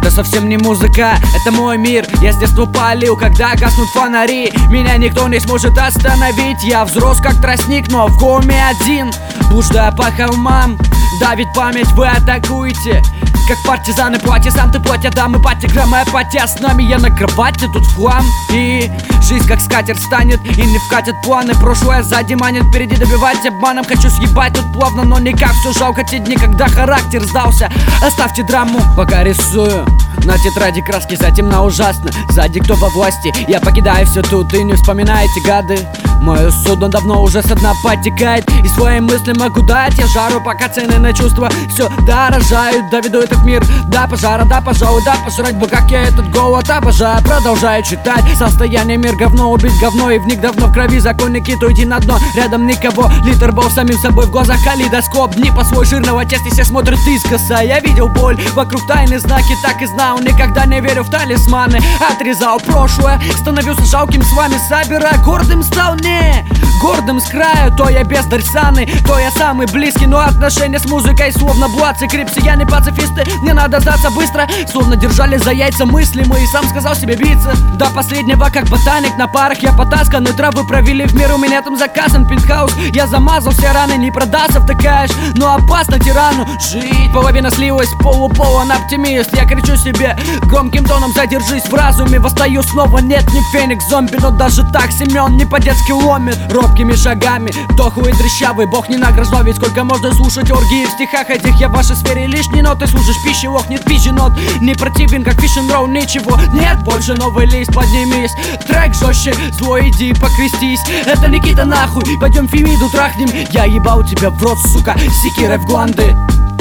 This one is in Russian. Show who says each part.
Speaker 1: Это совсем не музыка, это мой мир. Я с детства палил, когда гаснут фонари. Меня никто не сможет остановить. Я взрос как тростник, но в коме один. Блуждая по холмам, давит память, вы атакуете. Как партизаны, платья, сам ты платья, дамы, пати, граммая патя. С нами я на кровати, тут в хлам. И жизнь как скатерть станет, и не вкатят планы. Прошлое сзади манит, впереди добивать обманом. Хочу съебать тут плавно, но никак. Все жалко те дни, когда характер сдался. Оставьте драму, пока рисую на тетради краски, затемно ужасно. Сзади кто во власти, я покидаю все тут. И не вспоминаете, гады, мое судно давно уже со дна подтекает. И свои мысли могу дать я жару, пока цены на чувства все дорожают. Доведу этот мир до пожара, да, пожалуй, да, пожрать бы, как я этот голод обожаю. Продолжаю читать состояние мир, говно, убить говно. И в них давно в крови законники, то иди на дно. Рядом никого, литр был самим собой, в глазах калейдоскоп. Дни по свой жирного теста, все смотрят искоса. Я видел боль, вокруг тайны знаки, так и знал. Никогда не верю в талисманы. Отрезал прошлое, становился жалким с вами, собирая. Гордым стал, не гордым с краю. То я бездарь саны, то я самый близкий. Но отношения с музыкой словно блатцы. Крипсияне, пацифисты, не надо сдаться быстро. Словно держали за яйца мысли мы. И сам сказал себе биться до последнего, как ботаник. На парах я потаскан, и травы провели в мир. У меня там заказан пентхаус. Я замазал все раны, не продастся, втыкаешь. Но опасно тирану жить. Половина слилась, полуполон оптимист. Я кричу себе громким тоном: задержись в разуме. Восстаю снова, нет, не феникс, зомби. Но даже так Семен не по-детски ломит. Робкими шагами, дохлый и трещавый. Бог не награждал, ведь сколько можно слушать оргии в стихах этих. Я в вашей сфере лишний, но ты служишь пищей, лох, нет пищи, нот. Не противен, как фишн роу, ничего нет больше, новый лист, поднимись. Трек жестче, злой, иди покрестись. Это Никита нахуй, пойдем Фемиду трахнем. Я ебал тебя в рот, сука, секирой в гланды.